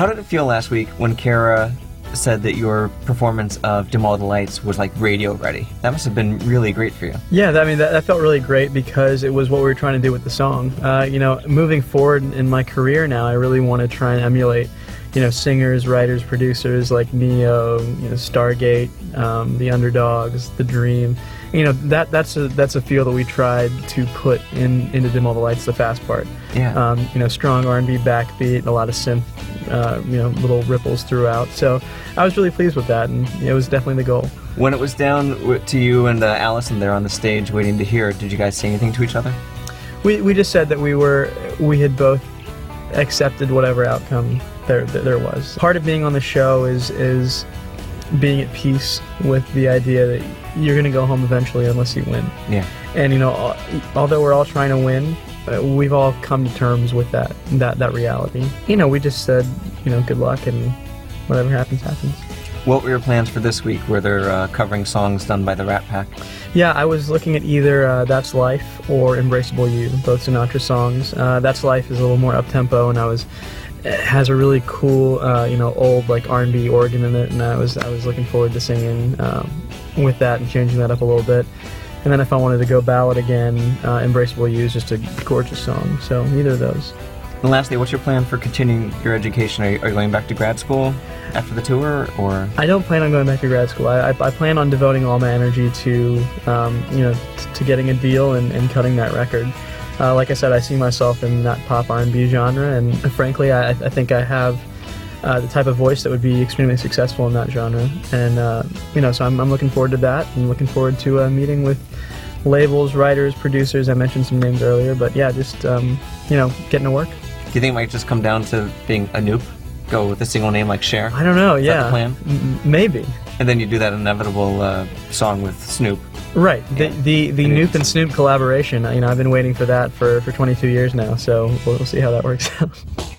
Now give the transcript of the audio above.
How did it feel last week when Kara said that your performance of Dim All the Lights was like radio ready? That must have been really great for you. Yeah, that felt really great because it was what we were trying to do with the song. Moving forward in my career now, I really want to try and emulate, singers, writers, producers like Neo, Stargate, The Underdogs, The Dream. That's a feel that we tried to put into Dim All the Lights, the fast part. Yeah. Strong R&B backbeat, a lot of synth, little ripples throughout. So I was really pleased with that, and it was definitely the goal. When it was down to you and Allison there on the stage waiting to hear, did you guys say anything to each other? We just said that we had both accepted whatever outcome there was. Part of being on the show is being at peace with the idea that you're going to go home eventually unless you win. Yeah. And although we're all trying to win, we've all come to terms with that reality. We just said, good luck, and whatever happens, happens. What were your plans for this week? Were there covering songs done by the Rat Pack? Yeah, I was looking at either That's Life or Embraceable You, both Sinatra songs. That's Life is a little more up-tempo, and it has a really cool, old like R&B organ in it, and I was looking forward to singing with that and changing that up a little bit. And then if I wanted to go ballad again, Embraceable You is just a gorgeous song, so either of those. And lastly, what's your plan for continuing your education? Are you going back to grad school after the tour, or? I don't plan on going back to grad school. I plan on devoting all my energy to, to getting a deal and cutting that record. Like I said, I see myself in that pop R&B genre, and frankly, I think I have the type of voice that would be extremely successful in that genre. And, so I'm looking forward to that, and looking forward to meeting with labels, writers, producers. I mentioned some names earlier, but yeah, just, getting to work. Do you think it might just come down to being a Noop? Go with a single name like Cher? I don't know, Is yeah. that the plan? Maybe. And then you do that inevitable song with Snoop. Right, the Noop and Snoop collaboration. I've been waiting for that for 22 years now, so we'll see how that works out.